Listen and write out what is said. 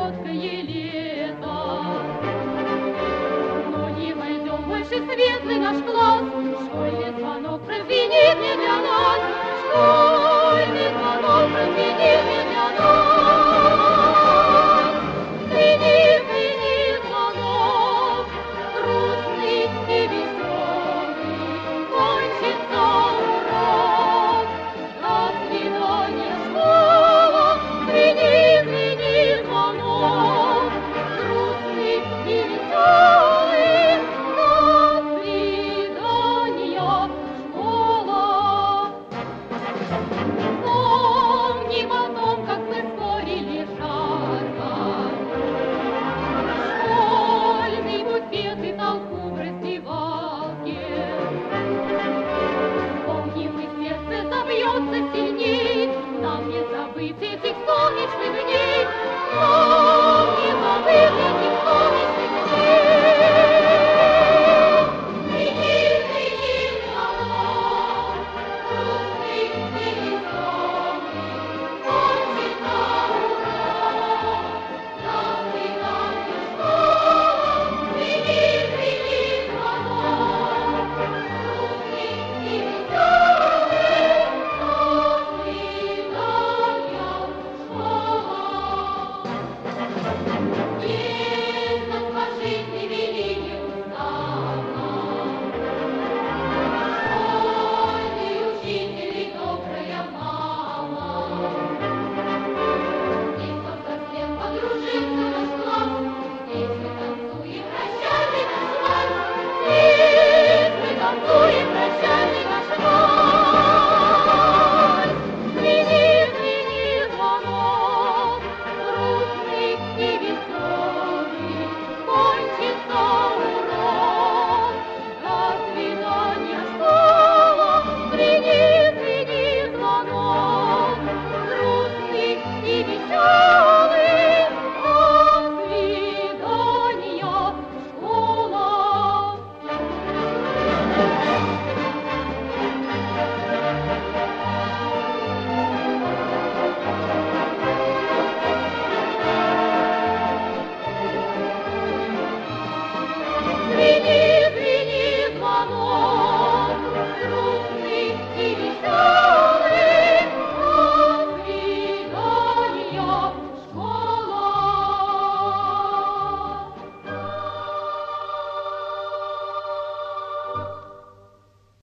короткое лето. Но не войдем больше в светлый наш класс, школьный звонок прозвенит не для нас, школьный звонок прозвенит не для нас. Звенит, звенит звонок, грустный и веселый, кончится урок. До свидания, школа, звенит, звенит звонок, грустный и веселый. До свидания, школа. Помним о том, как мы спорили жарко, школьный буфет и толпу в раздевалке. Помним, и сердце забьется сильней, нам не забыть этих